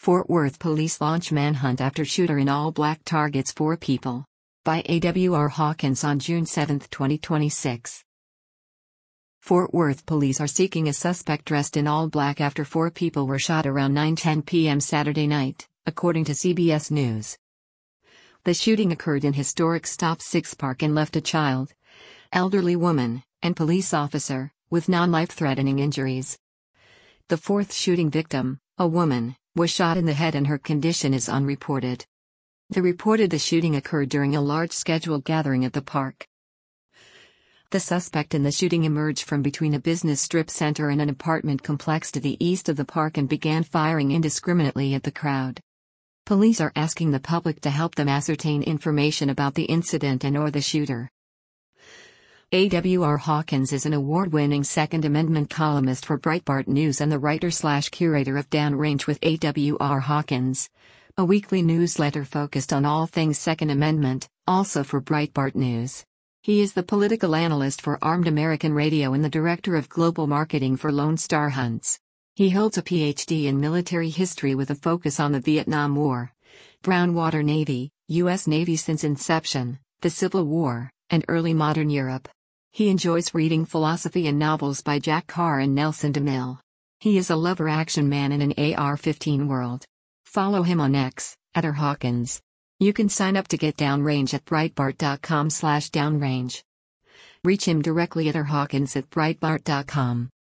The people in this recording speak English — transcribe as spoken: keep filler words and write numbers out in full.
Fort Worth police launch manhunt after shooter in all-black targets four people. By A W R Hawkins on June seventh, twenty twenty-six. Fort Worth police are seeking a suspect dressed in all black after four people were shot around nine ten p m Saturday night, according to C B S News. The shooting occurred in historic Stop Six Park and left a child, elderly woman, and police officer with non-life-threatening injuries. The fourth shooting victim, a woman, was shot in the head and her condition is unreported. The reported the shooting occurred during a large scheduled gathering at the park. The suspect in the shooting emerged from between a business strip center and an apartment complex to the east of the park and began firing indiscriminately at the crowd. Police are asking the public to help them ascertain information about the incident and or the shooter. A W R Hawkins is an award-winning Second Amendment columnist for Breitbart News and the writer-slash-curator of Downrange with A W R Hawkins, a weekly newsletter focused on all things Second Amendment, also for Breitbart News. He is the political analyst for Armed American Radio and the director of global marketing for Lone Star Hunts. He holds a P H D in military history with a focus on the Vietnam War, Brown Water Navy, U S Navy since inception, the Civil War, and early modern Europe. He enjoys reading philosophy and novels by Jack Carr and Nelson DeMille. He is a lover action man in an A R fifteen world. Follow him on X, at R Hawkins. You can sign up to get Downrange at breitbart dot com slash downrange. Reach him directly at R Hawkins at breitbart dot com.